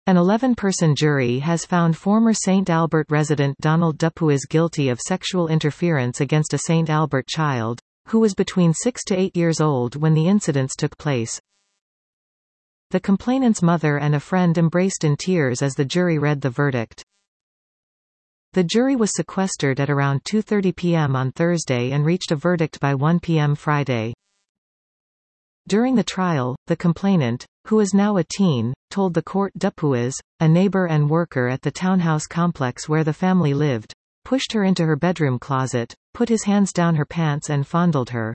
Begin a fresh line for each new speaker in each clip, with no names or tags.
An 11-person jury has found former St. Albert resident Donald Dupuis guilty of sexual interference against a St. Albert child, who was between 6 to 8 years old when the incidents took place. The complainant's mother and a friend embraced in tears as the jury read the verdict. The jury was sequestered at around 2:30 p.m. on Thursday and reached a verdict by 1 p.m. Friday. During the trial, the complainant, who is now a teen, told the court Dupuis, a neighbor and worker at the townhouse complex where the family lived, pushed her into her bedroom closet, put his hands down her pants and fondled her.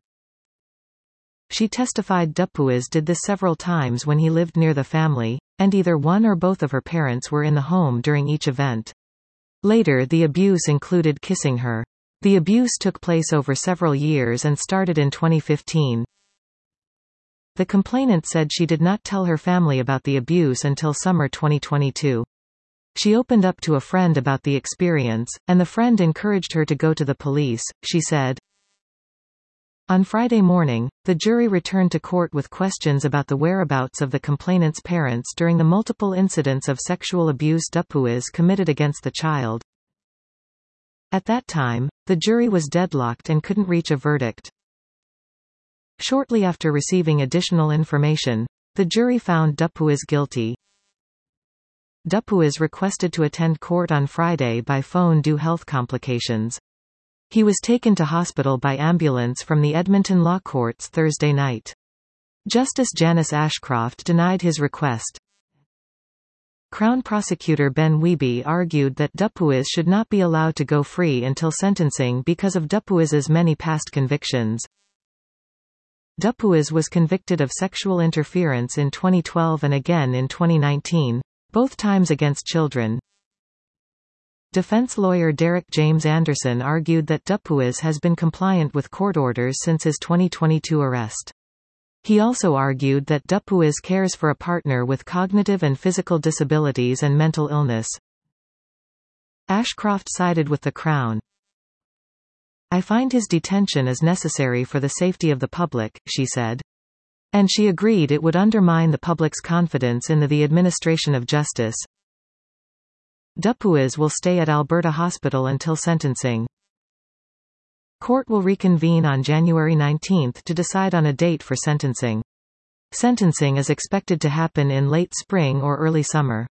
She testified Dupuis did this several times when he lived near the family, and either one or both of her parents were in the home during each event. Later, the abuse included kissing her. The abuse took place over several years and started in 2015. The complainant said she did not tell her family about the abuse until summer 2022. She opened up to a friend about the experience, and the friend encouraged her to go to the police, she said. On Friday morning, the jury returned to court with questions about the whereabouts of the complainant's parents during the multiple incidents of sexual abuse Dupuis committed against the child. At that time, the jury was deadlocked and couldn't reach a verdict. Shortly after receiving additional information, the jury found Dupuis guilty. Dupuis requested to attend court on Friday by phone due health complications. He was taken to hospital by ambulance from the Edmonton Law Courts Thursday night. Justice Janice Ashcroft denied his request. Crown Prosecutor Ben Wiebe argued that Dupuis should not be allowed to go free until sentencing because of Dupuis's many past convictions. Dupuis was convicted of sexual interference in 2012 and again in 2019, both times against children. Defense lawyer Derek James Anderson argued that Dupuis has been compliant with court orders since his 2022 arrest. He also argued that Dupuis cares for a partner with cognitive and physical disabilities and mental illness. Ashcroft sided with the Crown. "I find his detention is necessary for the safety of the public," she said. And she agreed it would undermine the public's confidence in the administration of justice. Dupuis will stay at Alberta Hospital until sentencing. Court will reconvene on January 19 to decide on a date for sentencing. Sentencing is expected to happen in late spring or early summer.